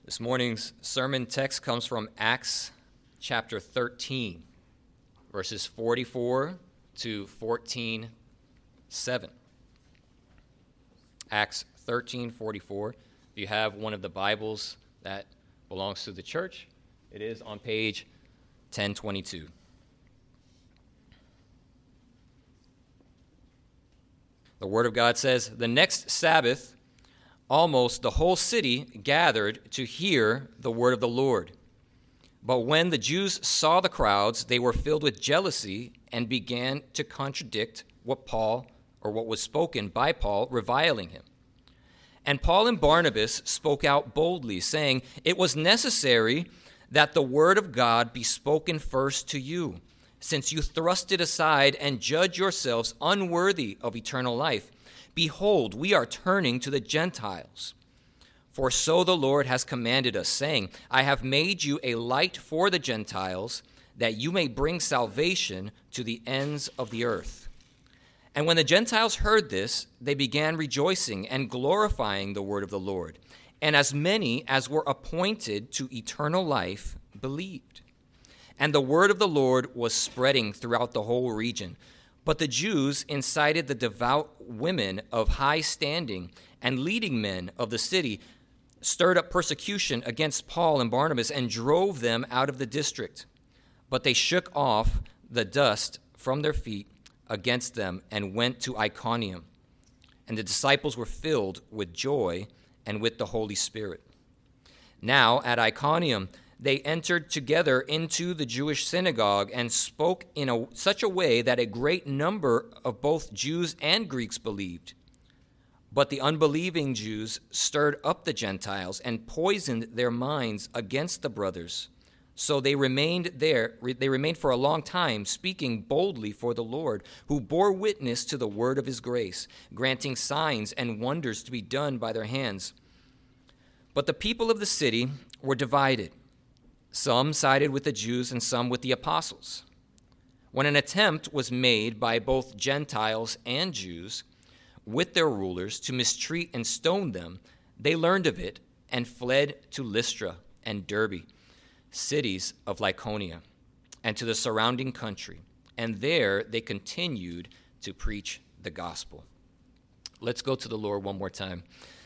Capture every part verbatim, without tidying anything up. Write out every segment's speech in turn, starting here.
This morning's sermon text comes from Acts chapter thirteen, verses forty-four to fourteen seven. Acts thirteen forty-four. If you have one of the Bibles that belongs to the church, it is on page ten twenty-two. The Word of God says, "The next Sabbath, almost the whole city gathered to hear the word of the Lord. But when the Jews saw the crowds, they were filled with jealousy and began to contradict what Paul, or what was spoken by Paul, reviling him. And Paul and Barnabas spoke out boldly, saying, 'It was necessary that the word of God be spoken first to you, since you thrust it aside and judge yourselves unworthy of eternal life. Behold, we are turning to the Gentiles. For so the Lord has commanded us, saying, I have made you a light for the Gentiles, that you may bring salvation to the ends of the earth.' And when the Gentiles heard this, they began rejoicing and glorifying the word of the Lord. And as many as were appointed to eternal life believed. And the word of the Lord was spreading throughout the whole region. But the Jews incited the devout women of high standing and leading men of the city, stirred up persecution against Paul and Barnabas, and drove them out of the district. But they shook off the dust from their feet against them and went to Iconium. And the disciples were filled with joy and with the Holy Spirit. Now at Iconium they entered together into the Jewish synagogue and spoke in a, such a way that a great number of both Jews and Greeks believed. But the unbelieving Jews stirred up the Gentiles and poisoned their minds against the brothers. So they remained there, they remained for a long time, speaking boldly for the Lord, who bore witness to the word of his grace, granting signs and wonders to be done by their hands. But the people of the city were divided. Some sided with the Jews and some with the apostles. When an attempt was made by both Gentiles and Jews with their rulers to mistreat and stone them, they learned of it and fled to Lystra and Derbe, cities of Lycaonia, and to the surrounding country. And there they continued to preach the gospel." Let's go to the Lord one more time.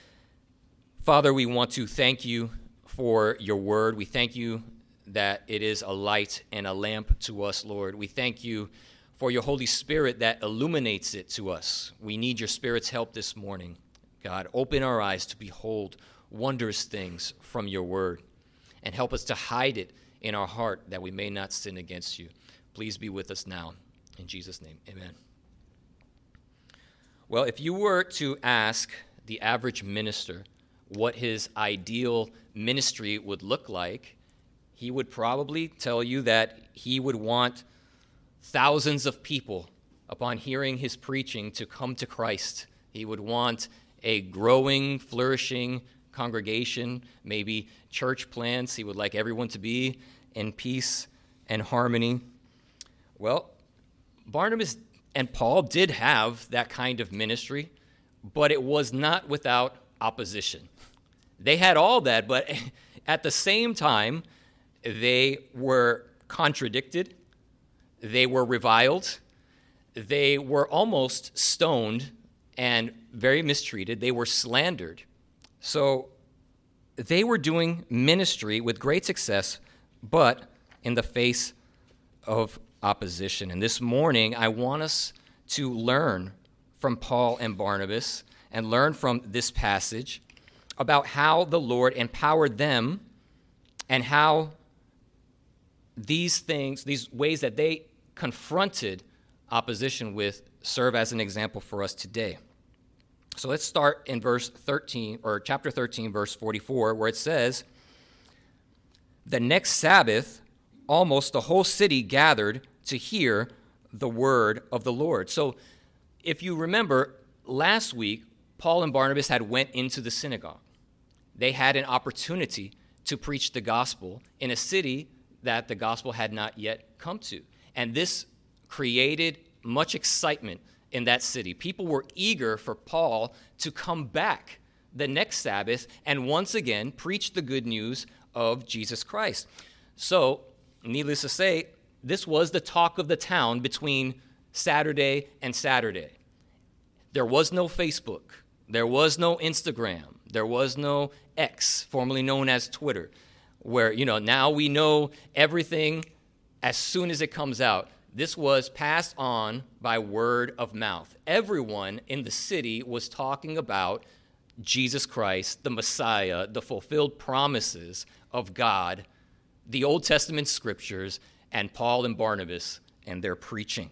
Father, we want to thank you for your word. We thank you that it is a light and a lamp to us, Lord. We thank you for your Holy Spirit that illuminates it to us. We need your Spirit's help this morning. God, open our eyes to behold wondrous things from your word, and help us to hide it in our heart that we may not sin against you. Please be with us now. In Jesus' name, amen. Well, if you were to ask the average minister what his ideal ministry would look like, he would probably tell you that he would want thousands of people, upon hearing his preaching, to come to Christ. He would want a growing, flourishing congregation, maybe church plants. He would like everyone to be in peace and harmony. Well, Barnabas and Paul did have that kind of ministry, but it was not without opposition. They had all that, but at the same time, they were contradicted, they were reviled, they were almost stoned and very mistreated, they were slandered. So they were doing ministry with great success, but in the face of opposition. And this morning, I want us to learn from Paul and Barnabas and learn from this passage about how the Lord empowered them and how these things, these ways that they confronted opposition with, serve as an example for us today. So let's start in verse thirteen, or chapter thirteen, verse forty-four, where it says, "The next Sabbath, almost the whole city gathered to hear the word of the Lord." So if you remember, last week, Paul and Barnabas had went into the synagogue. They had an opportunity to preach the gospel in a city that the gospel had not yet come to. And this created much excitement in that city. People were eager for Paul to come back the next Sabbath and once again preached the good news of Jesus Christ. So, needless to say, this was the talk of the town between Saturday and Saturday. There was no Facebook. There was no Instagram. There was no X, formerly known as Twitter, where, you know, now we know everything as soon as it comes out. This was passed on by word of mouth. Everyone in the city was talking about Jesus Christ, the Messiah, the fulfilled promises of God, the Old Testament scriptures, and Paul and Barnabas and their preaching.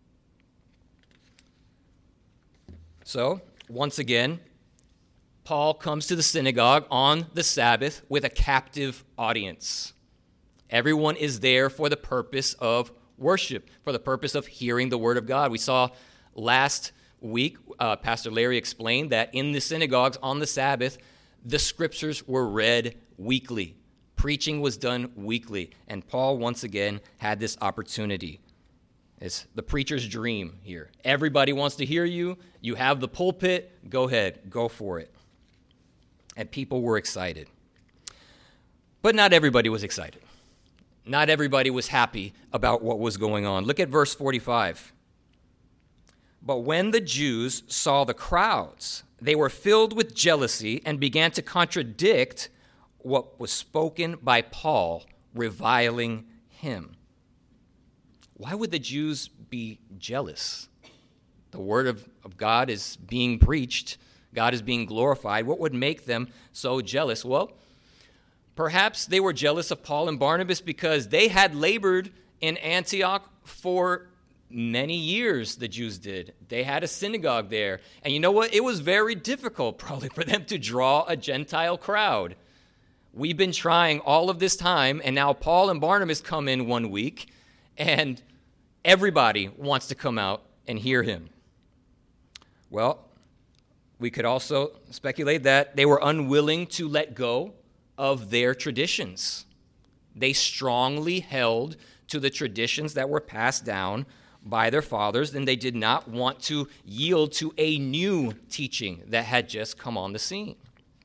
So, once again, Paul comes to the synagogue on the Sabbath with a captive audience. Everyone is there for the purpose of worship, for the purpose of hearing the word of God. We saw last week, uh, Pastor Larry explained that in the synagogues on the Sabbath, the scriptures were read weekly. Preaching was done weekly. And Paul, once again, had this opportunity. It's the preacher's dream here. Everybody wants to hear you. You have the pulpit. Go ahead. Go for it. And people were excited. But not everybody was excited. Not everybody was happy about what was going on. Look at verse forty-five. But when the Jews saw the crowds, they were filled with jealousy and began to contradict what was spoken by Paul, reviling him. Why would the Jews be jealous? The word of, of God is being preached. God is being glorified. What would make them so jealous? Well, perhaps they were jealous of Paul and Barnabas because they had labored in Antioch for many years, the Jews did. They had a synagogue there. And you know what? It was very difficult probably for them to draw a Gentile crowd. We've been trying all of this time, and now Paul and Barnabas come in one week, and everybody wants to come out and hear him. Well, we could also speculate that they were unwilling to let go of their traditions. They strongly held to the traditions that were passed down by their fathers, and they did not want to yield to a new teaching that had just come on the scene.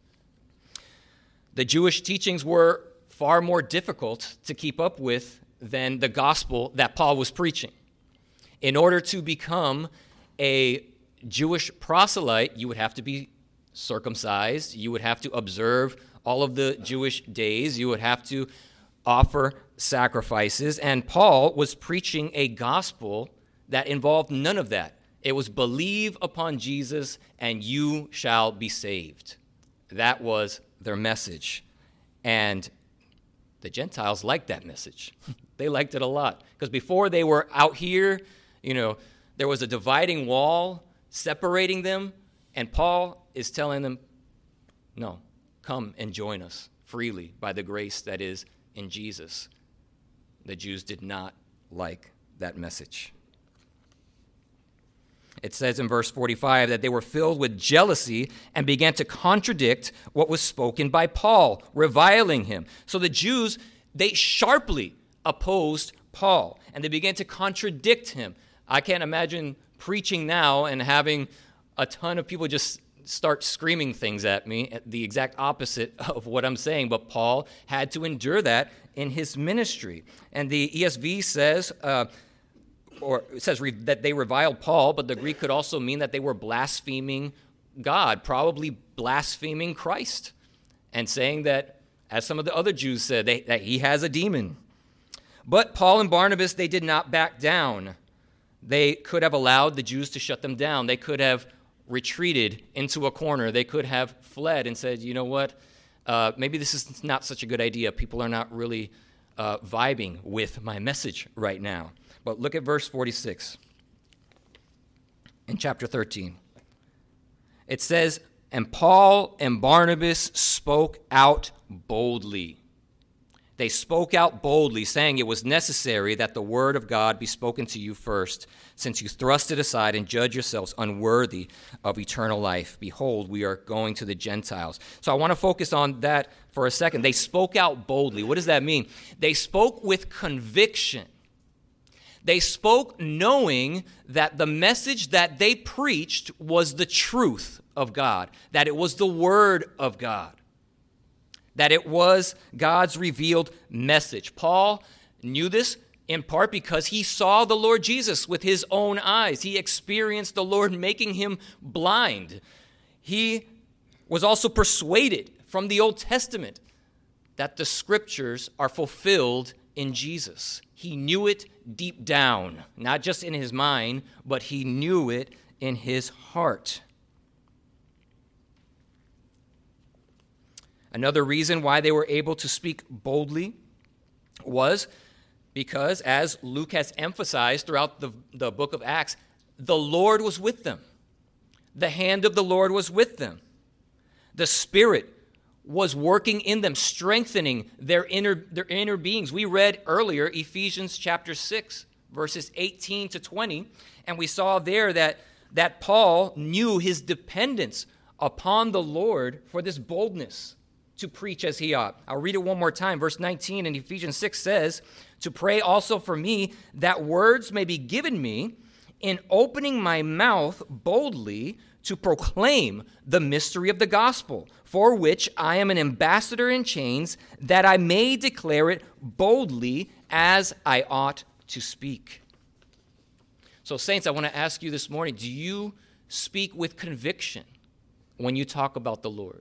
The Jewish teachings were far more difficult to keep up with than the gospel that Paul was preaching. In order to become a Jewish proselyte, you would have to be circumcised. You would have to observe all of the Jewish days. You would have to offer sacrifices. And Paul was preaching a gospel that involved none of that. It was believe upon Jesus and you shall be saved. That was their message. And the Gentiles liked that message. They liked it a lot. Because before they were out here, you know, there was a dividing wall separating them. And Paul is telling them, no, come and join us freely by the grace that is in Jesus. The Jews did not like that message. It says in verse forty-five that they were filled with jealousy and began to contradict what was spoken by Paul, reviling him. So the Jews, they sharply opposed Paul, and they began to contradict him. I can't imagine preaching now and having a ton of people just start screaming things at me, the exact opposite of what I'm saying. But Paul had to endure that in his ministry. And the E S V says, uh, or it says re- that they reviled Paul, but the Greek could also mean that they were blaspheming God, probably blaspheming Christ, and saying that, as some of the other Jews said, they, that he has a demon. But Paul and Barnabas, they did not back down. They could have allowed the Jews to shut them down. They could have retreated into a corner. They could have fled and said, you know what, uh, maybe this is not such a good idea. People are not really uh, vibing with my message right now. But look at verse forty-six in chapter thirteen. It says, and Paul and Barnabas spoke out boldly. They spoke out boldly, saying it was necessary that the word of God be spoken to you first, since you thrust it aside and judge yourselves unworthy of eternal life. Behold, we are going to the Gentiles. So I want to focus on that for a second. They spoke out boldly. What does that mean? They spoke with conviction. They spoke knowing that the message that they preached was the truth of God, that it was the Word of God, that it was God's revealed message. Paul knew this in part because he saw the Lord Jesus with his own eyes. He experienced the Lord making him blind. He was also persuaded from the Old Testament that the Scriptures are fulfilled in Jesus. He knew it deep down, not just in his mind, but he knew it in his heart. Another reason why they were able to speak boldly was because, as Luke has emphasized throughout the, the book of Acts, the Lord was with them. The hand of the Lord was with them. The Spirit was working in them, strengthening their inner, their inner beings. We read earlier Ephesians chapter six, verses eighteen to twenty, and we saw there that, that Paul knew his dependence upon the Lord for this boldness to preach as he ought. I'll read it one more time. Verse nineteen in Ephesians six says, "To pray also for me that words may be given me in opening my mouth boldly to proclaim the mystery of the gospel, for which I am an ambassador in chains, that I may declare it boldly as I ought to speak." So, saints, I want to ask you this morning, do you speak with conviction when you talk about the Lord?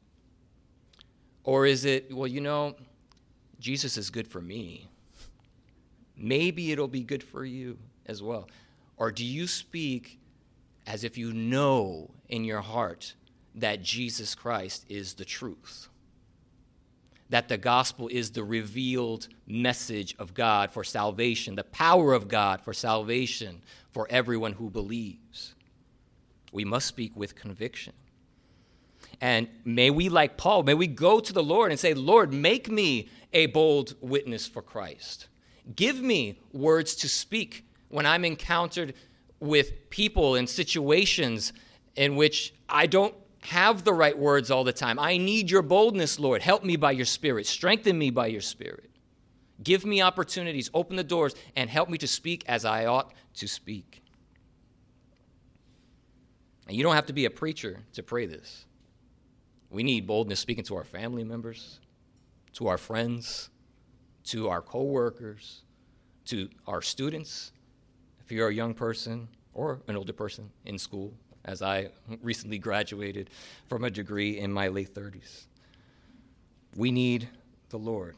Or is it, well, you know, Jesus is good for me. Maybe it'll be good for you as well. Or do you speak as if you know in your heart that Jesus Christ is the truth, that the gospel is the revealed message of God for salvation, the power of God for salvation for everyone who believes? We must speak with conviction. And may we, like Paul, may we go to the Lord and say, Lord, make me a bold witness for Christ. Give me words to speak when I'm encountered with people and situations in which I don't have the right words all the time. I need your boldness, Lord. Help me by your Spirit. Strengthen me by your Spirit. Give me opportunities, open the doors, and help me to speak as I ought to speak. And you don't have to be a preacher to pray this. We need boldness speaking to our family members, to our friends, to our coworkers, to our students. If you're a young person or an older person in school, as I recently graduated from a degree in my late thirties. We need the Lord.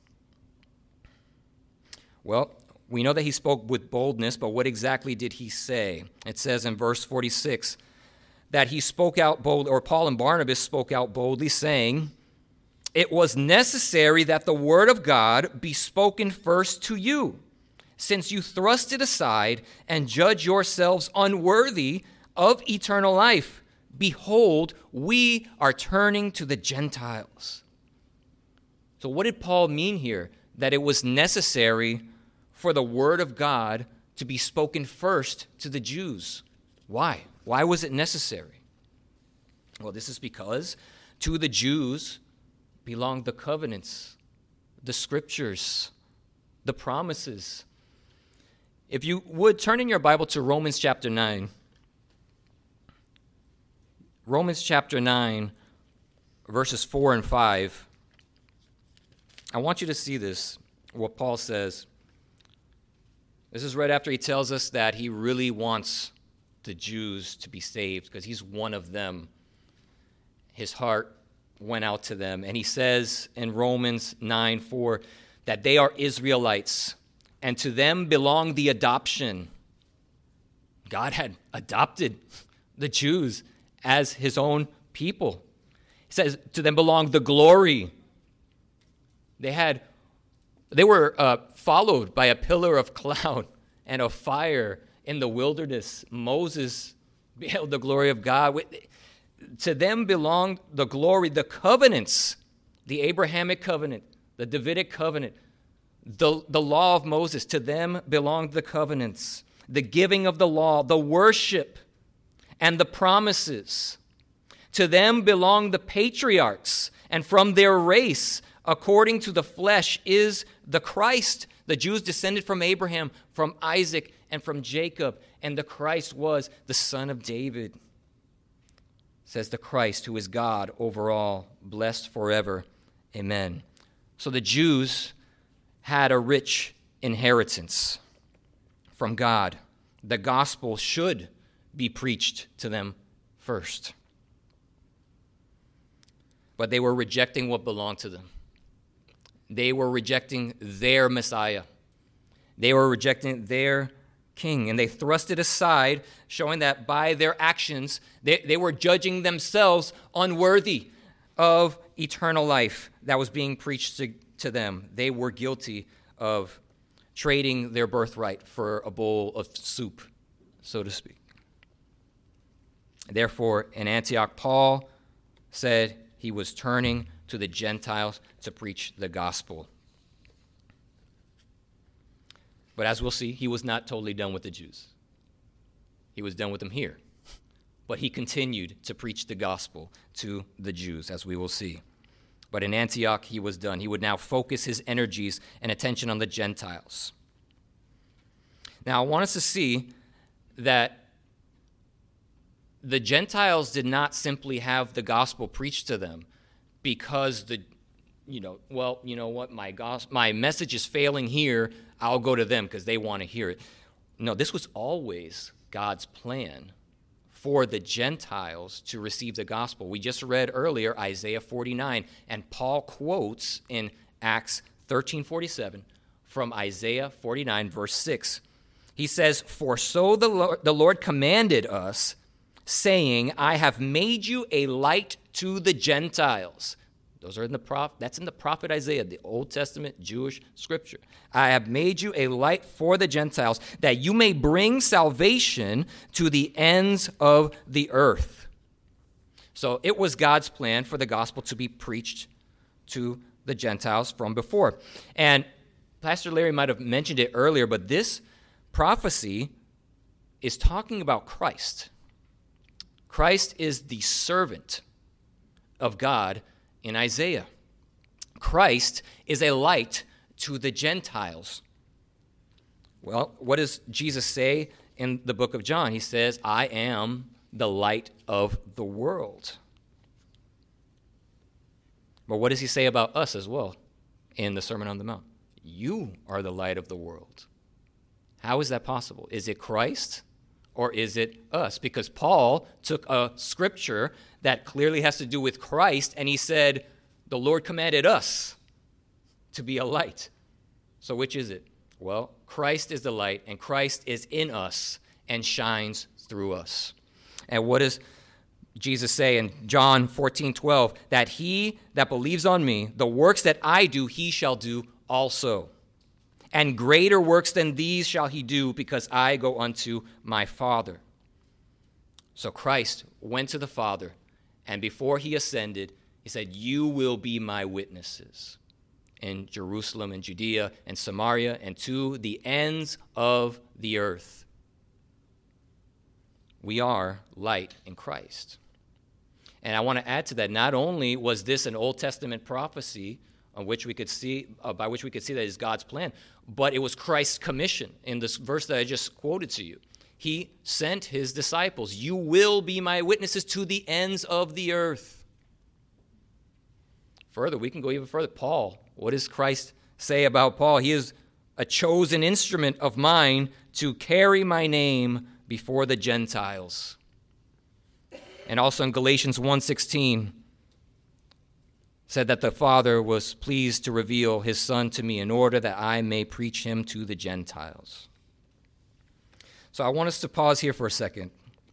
Well, we know that he spoke with boldness, but what exactly did he say? It says in verse forty-six that he spoke out bold, or Paul and Barnabas spoke out boldly, saying, "It was necessary that the word of God be spoken first to you, since you thrust it aside and judge yourselves unworthy of eternal life. Behold, we are turning to the Gentiles." So what did Paul mean here? That it was necessary for the word of God to be spoken first to the Jews. Why? Why was it necessary? Well, this is because to the Jews belonged the covenants, the scriptures, the promises. If you would, turn in your Bible to Romans chapter nine. Romans chapter nine, verses four and five. I want you to see this, what Paul says. This is right after he tells us that he really wants the Jews to be saved because he's one of them. His heart went out to them. And he says in Romans nine four that they are Israelites, and to them belong the adoption. God had adopted the Jews as his own people. He says to them belong the glory. They had, they were uh, followed by a pillar of cloud and of fire in the wilderness. Moses beheld the glory of God. To them belonged the glory, the covenants, the Abrahamic covenant, the Davidic covenant, the, the law of Moses. To them belonged the covenants, the giving of the law, the worship, and the promises. To them belong the patriarchs, and from their race, according to the flesh, is the Christ. The Jews descended from Abraham, from Isaac, and from Jacob, and the Christ was the son of David. says the Christ, who is God over all, blessed forever. Amen. So the Jews had a rich inheritance from God. The gospel should be preached to them first. But they were rejecting what belonged to them. They were rejecting their Messiah. They were rejecting their king, and they thrust it aside, showing that by their actions, they, they were judging themselves unworthy of eternal life that was being preached to, to them. They were guilty of trading their birthright for a bowl of soup, so to speak. Therefore, in Antioch, Paul said he was turning to the Gentiles to preach the gospel. But as we'll see, he was not totally done with the Jews. He was done with them here. But he continued to preach the gospel to the Jews, as we will see. But in Antioch, he was done. He would now focus his energies and attention on the Gentiles. Now, I want us to see that the Gentiles did not simply have the gospel preached to them because the, you know, well, you know what, my gos- my message is failing here, I'll go to them because they want to hear it. No, this was always God's plan for the Gentiles to receive the gospel. We just read earlier Isaiah forty-nine, and Paul quotes in Acts thirteen forty-seven from Isaiah forty-nine, verse six. He says, "For so the Lord, the Lord commanded us, saying, I have made you a light to the Gentiles." Those are in the prophet, that's in the prophet Isaiah, the Old Testament Jewish scripture. "I have made you a light for the Gentiles, that you may bring salvation to the ends of the earth." So it was God's plan for the gospel to be preached to the Gentiles from before. And Pastor Larry might have mentioned it earlier, but this prophecy is talking about Christ. Christ is the servant of God in Isaiah. Christ is a light to the Gentiles. Well, what does Jesus say in the book of John? He says, "I am the light of the world." But what does he say about us as well in the Sermon on the Mount? You are the light of the world. How is that possible? Is it Christ or is it us? Because Paul took a scripture that clearly has to do with Christ, and he said, the Lord commanded us to be a light. So which is it? Well, Christ is the light, and Christ is in us and shines through us. And what does Jesus say in John fourteen twelve? That he that believes on me, the works that I do, he shall do also. And greater works than these shall he do, because I go unto my Father. So Christ went to the Father, and before he ascended, he said, you will be my witnesses in Jerusalem and Judea and Samaria and to the ends of the earth. We are light in Christ. And I want to add to that, not only was this an Old Testament prophecy on which we could see, uh, by which we could see that is God's plan, but it was Christ's commission in this verse that I just quoted to you. He sent his disciples. You will be my witnesses to the ends of the earth. Further, we can go even further. Paul, what does Christ say about Paul? He is a chosen instrument of mine to carry my name before the Gentiles. And also in Galatians one sixteen, said that the Father was pleased to reveal his Son to me in order that I may preach him to the Gentiles. So I want us to pause here for a second.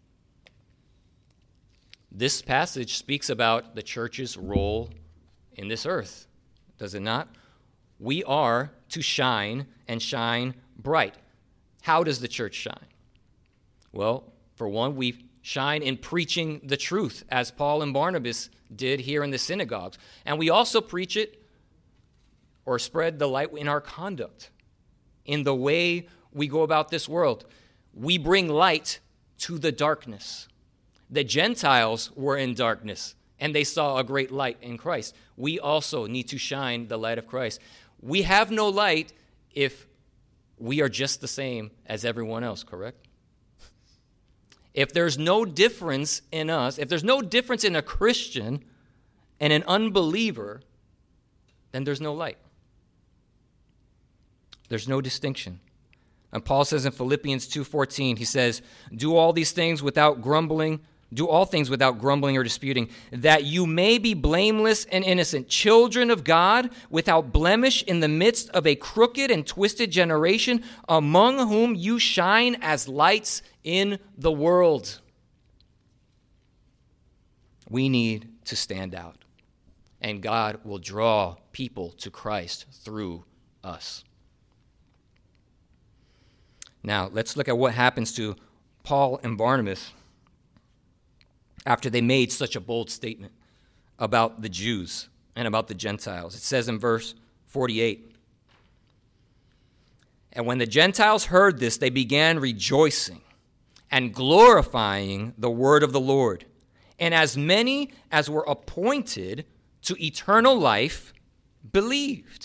This passage speaks about the church's role in this earth, does it not? We are to shine and shine bright. How does the church shine? Well, for one, we shine in preaching the truth, as Paul and Barnabas did here in the synagogues. And we also preach it or spread the light in our conduct, in the way we go about this world. We bring light to the darkness. The Gentiles were in darkness, and they saw a great light in Christ. We also need to shine the light of Christ. We have no light if we are just the same as everyone else, correct? if there's no difference in us, if there's no difference in a Christian and an unbeliever, then there's no light. There's no distinction. And Paul says in Philippians two fourteen, he says, do all these things without grumbling, do all things without grumbling or disputing, that you may be blameless and innocent, children of God, without blemish in the midst of a crooked and twisted generation, among whom you shine as lights in the world. We need to stand out, and God will draw people to Christ through us. Now, let's look at what happens to Paul and Barnabas after they made such a bold statement about the Jews and about the Gentiles. It says in verse forty-eight, and when the Gentiles heard this, they began rejoicing and glorifying the word of the Lord. And as many as were appointed to eternal life believed.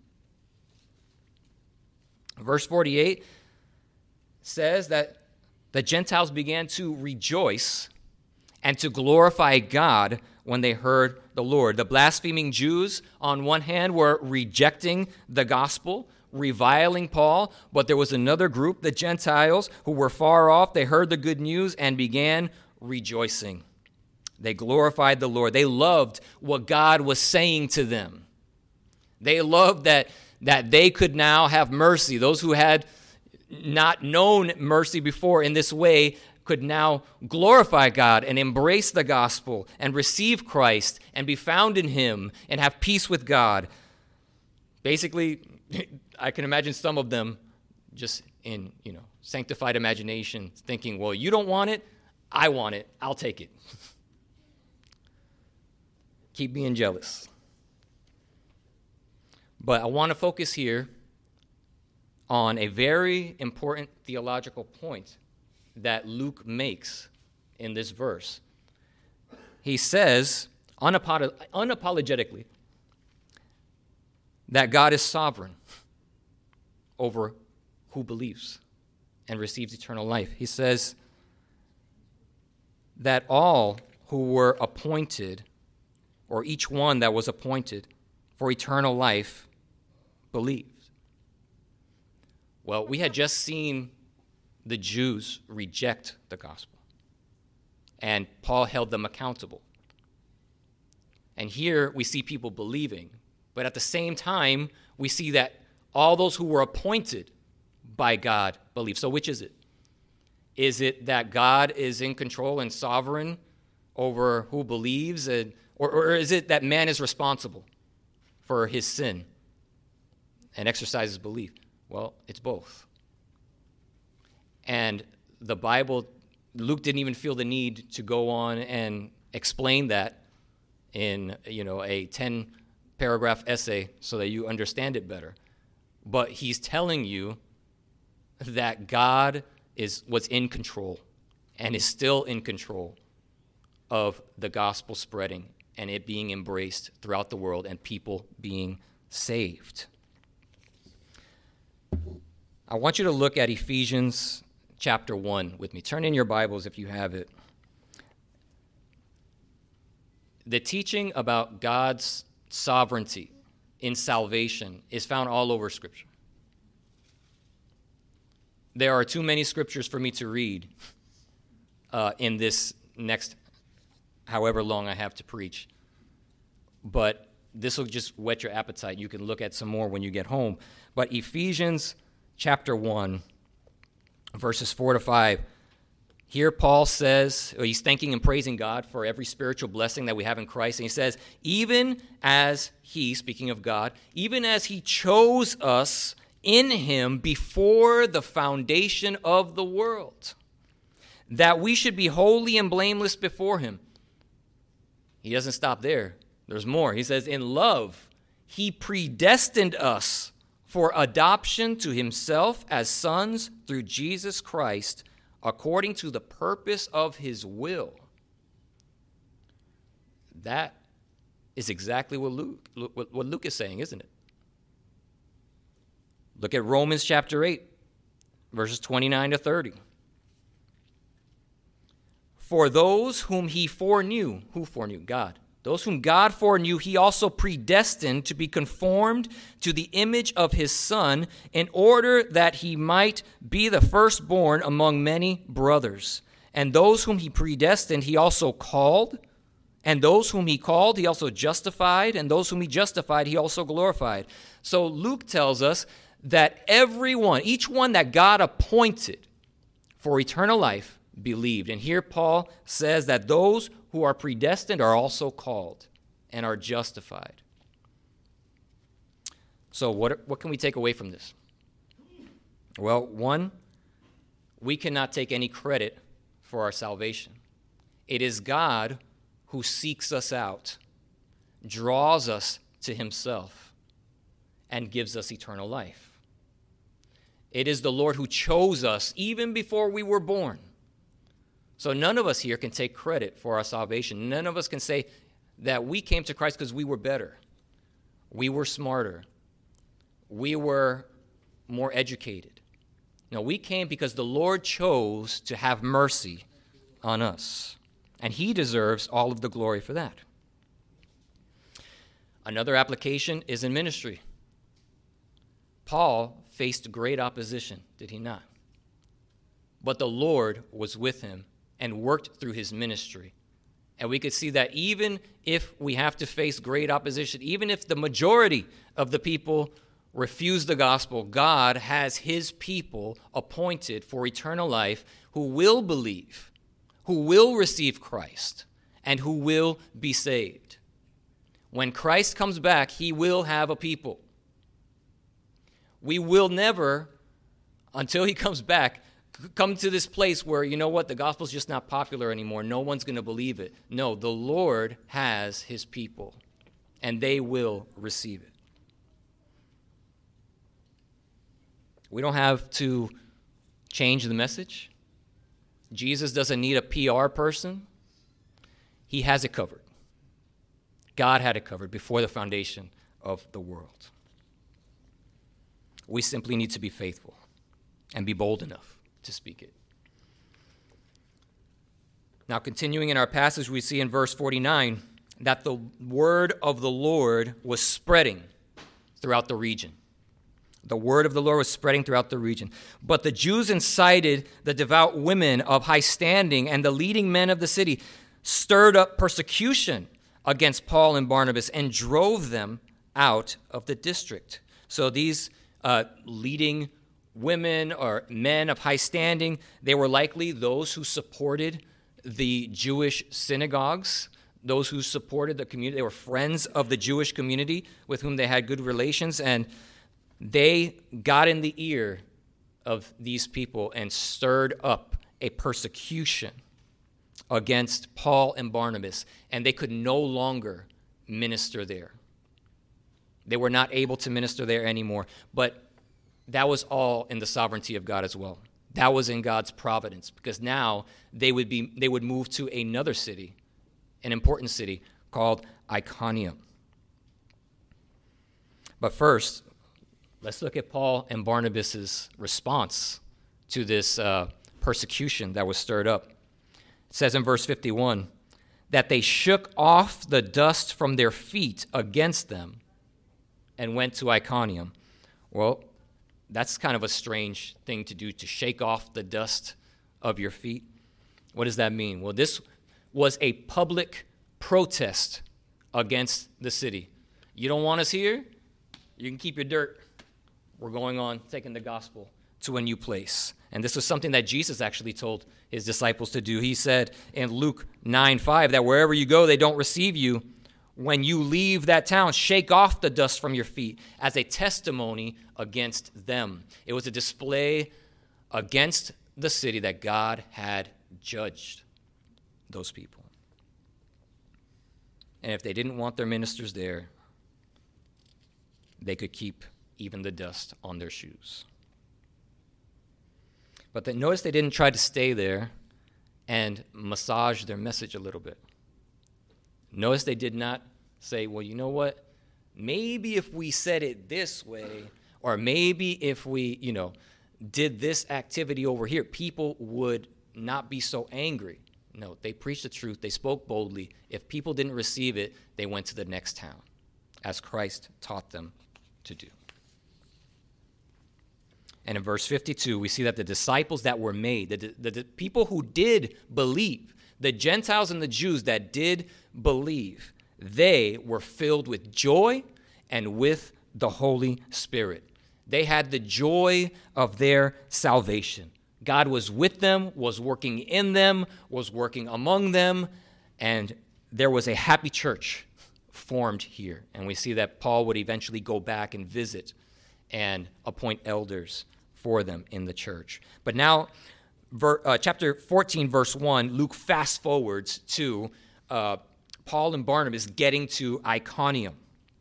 Verse forty-eight says that the Gentiles began to rejoice and to glorify God when they heard the Lord. The blaspheming Jews, on one hand, were rejecting the gospel, reviling Paul, but there was another group, the Gentiles, who were far off. They heard the good news and began rejoicing. They glorified the Lord. They loved what God was saying to them. They loved that, that they could now have mercy. Those who had not known mercy before in this way could now glorify God and embrace the gospel and receive Christ and be found in him and have peace with God. Basically, I can imagine some of them just in, you know, sanctified imagination thinking, well, you don't want it, I want it, I'll take it. Keep being jealous. But I want to focus here on a very important theological point that Luke makes in this verse. He says, unapolog- unapologetically, that God is sovereign over who believes and receives eternal life. He says that all who were appointed, or each one that was appointed for eternal life, believed. Well, we had just seen the Jews reject the gospel, and Paul held them accountable. And here we see people believing, but at the same time, we see that all those who were appointed by God believe. So which is it? Is it that God is in control and sovereign over who believes, and, or, or is it that man is responsible for his sin and exercises belief? Well, it's both. And the Bible, Luke didn't even feel the need to go on and explain that in, you know, a ten-paragraph essay so that you understand it better. But he's telling you that God is was in control and is still in control of the gospel spreading and it being embraced throughout the world and people being saved. I want you to look at Ephesians chapter one with me. Turn in your Bibles if you have it. The teaching about God's sovereignty in salvation is found all over Scripture. There are too many scriptures for me to read uh, in this next however long I have to preach. But this will just whet your appetite. You can look at some more when you get home. But Ephesians chapter one, verses four to five. Here Paul says, or he's thanking and praising God for every spiritual blessing that we have in Christ. And he says, even as he, speaking of God, even as he chose us in him before the foundation of the world, that we should be holy and blameless before him. He doesn't stop there. There's more. He says, in love, he predestined us for adoption to himself as sons through Jesus Christ, according to the purpose of his will. That is exactly what Luke, what Luke is saying, isn't it? Look at Romans chapter eight, verses twenty-nine to thirty. For those whom he foreknew, who foreknew? God. Those whom God foreknew, he also predestined to be conformed to the image of his Son, in order that he might be the firstborn among many brothers. And those whom he predestined, he also called. And those whom he called, he also justified. And those whom he justified, he also glorified. So Luke tells us that everyone, each one that God appointed for eternal life, believed. And here Paul says that those who are predestined are also called and are justified. So what, what can we take away from this? Well, one, we cannot take any credit for our salvation. It is God who seeks us out, draws us to himself, and gives us eternal life. It is the Lord who chose us even before we were born. So none of us here can take credit for our salvation. None of us can say that we came to Christ because we were better. We were smarter. We were more educated. No, we came because the Lord chose to have mercy on us. And he deserves all of the glory for that. Another application is in ministry. Paul faced great opposition, did he not? But the Lord was with him and worked through his ministry. And we could see that even if we have to face great opposition, even if the majority of the people refuse the gospel, God has his people appointed for eternal life who will believe, who will receive Christ, and who will be saved. When Christ comes back, he will have a people. We will never, until he comes back, come to this place where, you know what, the gospel's just not popular anymore. No one's going to believe it. No, the Lord has his people, and they will receive it. We don't have to change the message. Jesus doesn't need a P R person. He has it covered. God had it covered before the foundation of the world. We simply need to be faithful and be bold enough to speak it. Now, continuing in our passage, we see in verse forty-nine that the word of the Lord was spreading throughout the region. The word of the Lord was spreading throughout the region. But the Jews incited the devout women of high standing and the leading men of the city, stirred up persecution against Paul and Barnabas, and drove them out of the district. So these uh, leading women or men of high standing, they were likely those who supported the Jewish synagogues, those who supported the community. They were friends of the Jewish community with whom they had good relations, and they got in the ear of these people and stirred up a persecution against Paul and Barnabas, and they could no longer minister there. They were not able to minister there anymore, but that was all in the sovereignty of God as well. That was in God's providence, because now they would be they would move to another city, an important city called Iconium. But first, let's look at Paul and Barnabas' response to this uh, persecution that was stirred up. It says in verse fifty-one that they shook off the dust from their feet against them and went to Iconium. Well, that's kind of a strange thing to do, to shake off the dust of your feet. What does that mean? Well, this was a public protest against the city. You don't want us here? You can keep your dirt. We're going on, taking the gospel to a new place. And this was something that Jesus actually told his disciples to do. He said in Luke nine five that wherever you go, they don't receive you. When you leave that town, shake off the dust from your feet as a testimony against them. It was a display against the city that God had judged those people. And if they didn't want their ministers there, they could keep even the dust on their shoes. But they, notice they didn't try to stay there and massage their message a little bit. Notice they did not say, well, you know what? Maybe if we said it this way, or maybe if we, you know, did this activity over here, people would not be so angry. No, they preached the truth. They spoke boldly. If people didn't receive it, they went to the next town, as Christ taught them to do. And in verse fifty-two, we see that the disciples that were made, the, the, the people who did believe, the Gentiles and the Jews that did believe, they were filled with joy and with the Holy Spirit. They had the joy of their salvation. God was with them, was working in them, was working among them, and there was a happy church formed here. And we see that Paul would eventually go back and visit and appoint elders for them in the church. But now, ver, uh, chapter fourteen, verse one, Luke fast forwards to uh, Paul and Barnabas getting to Iconium.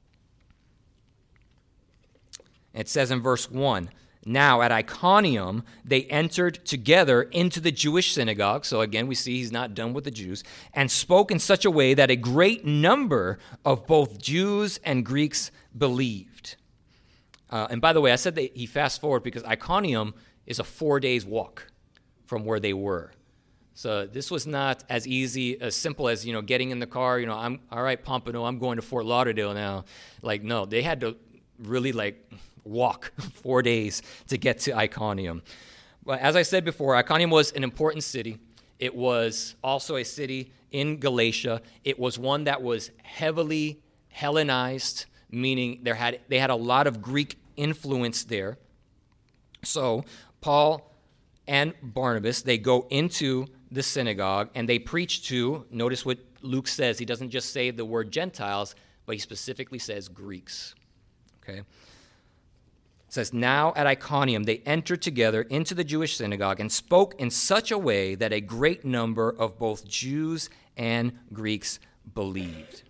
It says in verse one, now at Iconium they entered together into the Jewish synagogue. So again, we see he's not done with the Jews, and spoke in such a way that a great number of both Jews and Greeks believed. Uh, and by the way, I said that he fast forward because Iconium is a four days walk from where they were. So this was not as easy, as simple as, you know, getting in the car, you know, I'm, all right, Pompano, I'm going to Fort Lauderdale now. Like, no, they had to really, like, walk four days to get to Iconium. But as I said before, Iconium was an important city. It was also a city in Galatia. It was one that was heavily Hellenized, meaning there had they had a lot of Greek influence there. So Paul and Barnabas, they go into the synagogue and they preach to, notice what Luke says, he doesn't just say the word Gentiles, but he specifically says Greeks. Okay? It says, now at Iconium they entered together into the Jewish synagogue and spoke in such a way that a great number of both Jews and Greeks believed.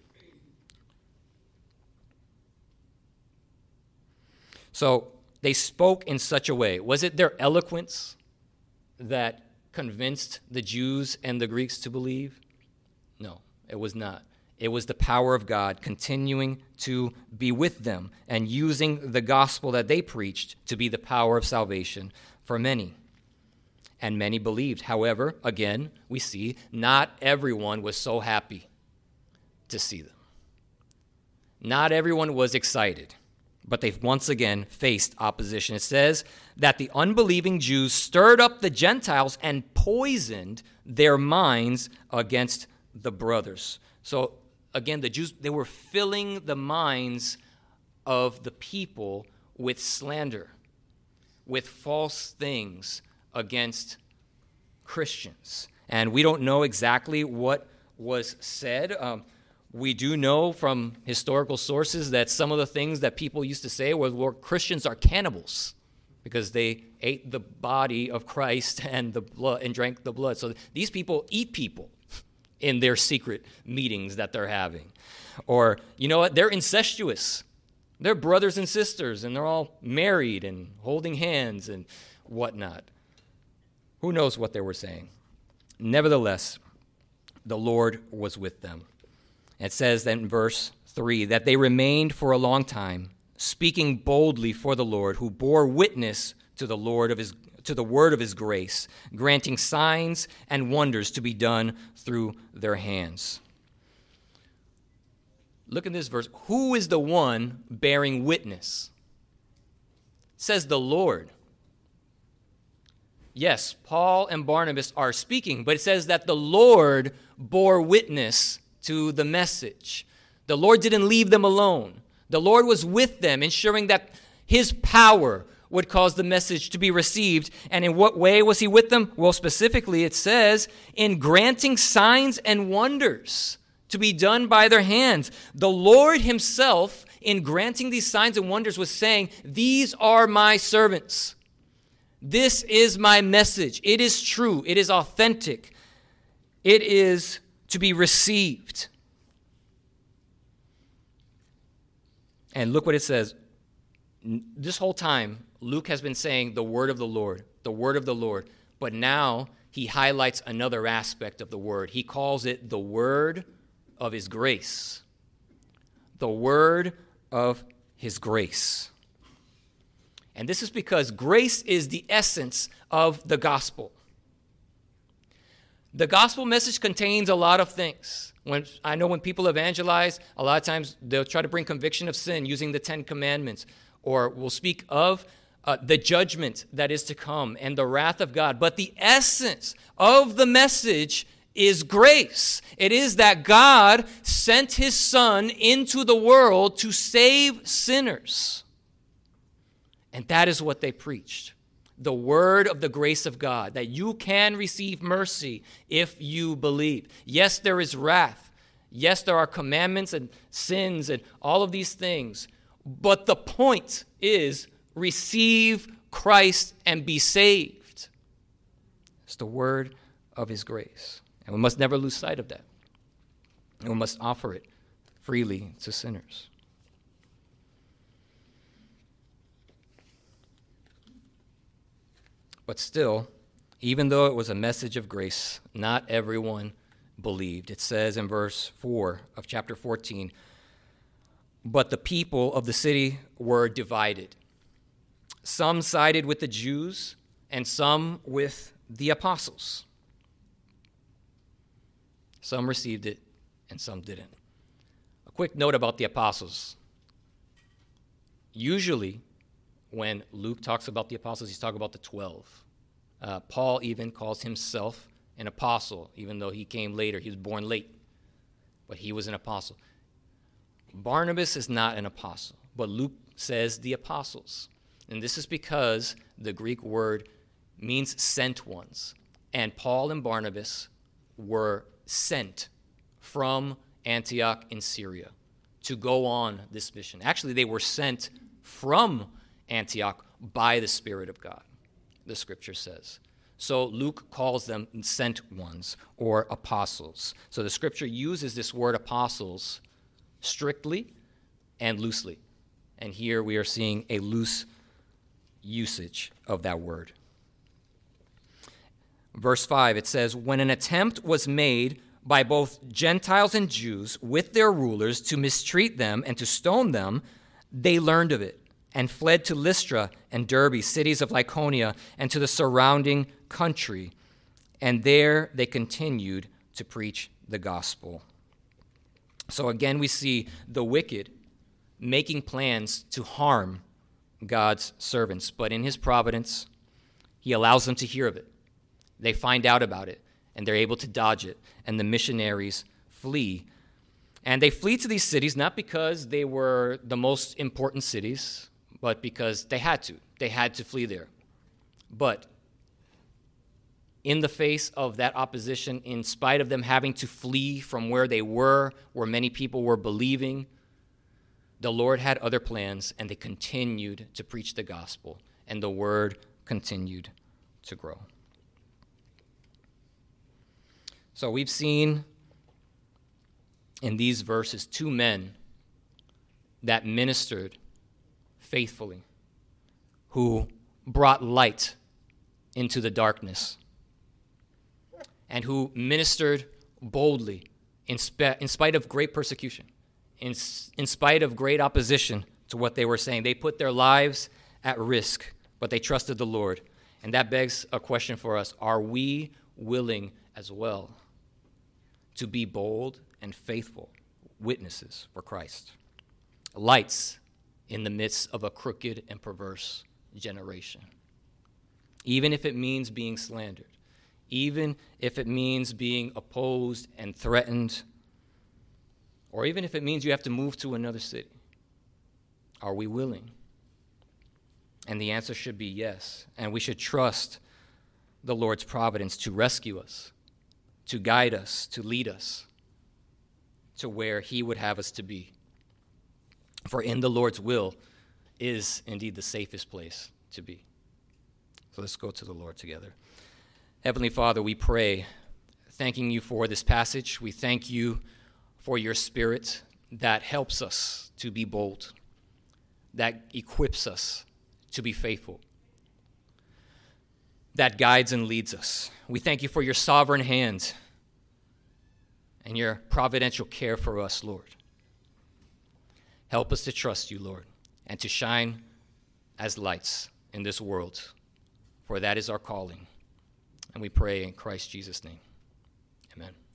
So they spoke in such a way. Was it their eloquence that convinced the Jews and the Greeks to believe? No, it was not. It was the power of God continuing to be with them and using the gospel that they preached to be the power of salvation for many. And many believed. However, again, we see not everyone was so happy to see them. Not everyone was excited. But they've once again faced opposition. It says that the unbelieving Jews stirred up the Gentiles and poisoned their minds against the brothers. So again, the Jews, they were filling the minds of the people with slander, with false things against Christians. And we don't know exactly what was said. Um, We do know from historical sources that some of the things that people used to say were, well, Christians are cannibals because they ate the body of Christ and the blood and drank the blood. So these people eat people in their secret meetings that they're having. Or, you know what, they're incestuous. They're brothers and sisters, and they're all married and holding hands and whatnot. Who knows what they were saying? Nevertheless, the Lord was with them. It says that in verse three, that they remained for a long time, speaking boldly for the Lord, who bore witness to the Lord of his to the word of his grace, granting signs and wonders to be done through their hands. Look at this verse. Who is the one bearing witness? It says the Lord. Yes, Paul and Barnabas are speaking, but it says that the Lord bore witness to the message. The Lord didn't leave them alone. The Lord was with them, ensuring that his power would cause the message to be received. And in what way was he with them? Well, specifically, it says, in granting signs and wonders to be done by their hands. The Lord himself, in granting these signs and wonders, was saying, these are my servants. This is my message. It is true. It is authentic. It is to be received. And look what it says. This whole time, Luke has been saying the word of the Lord, the word of the Lord. But now he highlights another aspect of the word. He calls it the word of his grace. The word of his grace. And this is because grace is the essence of the gospel. The gospel message contains a lot of things. When I know when people evangelize, a lot of times they'll try to bring conviction of sin using the Ten Commandments, or will speak of uh, the judgment that is to come and the wrath of God. But the essence of the message is grace. It is that God sent his Son into the world to save sinners. And that is what they preached. The word of the grace of God, that you can receive mercy if you believe. Yes, there is wrath. Yes, there are commandments and sins and all of these things. But the point is, receive Christ and be saved. It's the word of his grace. And we must never lose sight of that. And we must offer it freely to sinners. But still, even though it was a message of grace, not everyone believed. It says in verse four of chapter fourteen, but the people of the city were divided. Some sided with the Jews, and some with the apostles. Some received it, and some didn't. A quick note about the apostles. Usually, when Luke talks about the apostles, he's talking about the twelve. Uh, Paul even calls himself an apostle, even though he came later. He was born late, but he was an apostle. Barnabas is not an apostle, but Luke says the apostles. And this is because the Greek word means sent ones. And Paul and Barnabas were sent from Antioch in Syria to go on this mission. Actually, they were sent from Antioch by the Spirit of God, the scripture says. So Luke calls them sent ones or apostles. So the scripture uses this word apostles strictly and loosely. And here we are seeing a loose usage of that word. Verse five, it says, when an attempt was made by both Gentiles and Jews with their rulers to mistreat them and to stone them, they learned of it and fled to Lystra and Derbe, cities of Lycaonia, and to the surrounding country. And there they continued to preach the gospel. So again, we see the wicked making plans to harm God's servants. But in his providence, he allows them to hear of it. They find out about it, and they're able to dodge it. And the missionaries flee. And they flee to these cities not because they were the most important cities, but because they had to. They had to flee there. But in the face of that opposition, in spite of them having to flee from where they were, where many people were believing, the Lord had other plans, and they continued to preach the gospel, and the word continued to grow. So we've seen in these verses two men that ministered faithfully, who brought light into the darkness, and who ministered boldly in, spe- in spite of great persecution, in, in spite of great opposition to what they were saying. They put their lives at risk, but they trusted the Lord. And that begs a question for us. Are we willing as well to be bold and faithful witnesses for Christ? Lights in the midst of a crooked and perverse generation. Even if it means being slandered, even if it means being opposed and threatened, or even if it means you have to move to another city. Are we willing? And the answer should be yes. And we should trust the Lord's providence to rescue us, to guide us, to lead us to where he would have us to be. For in the Lord's will is indeed the safest place to be. So let's go to the Lord together. Heavenly Father, we pray, thanking you for this passage. We thank you for your Spirit that helps us to be bold, that equips us to be faithful, that guides and leads us. We thank you for your sovereign hand and your providential care for us, Lord. Help us to trust you, Lord, and to shine as lights in this world, for that is our calling. And we pray in Christ Jesus' name. Amen.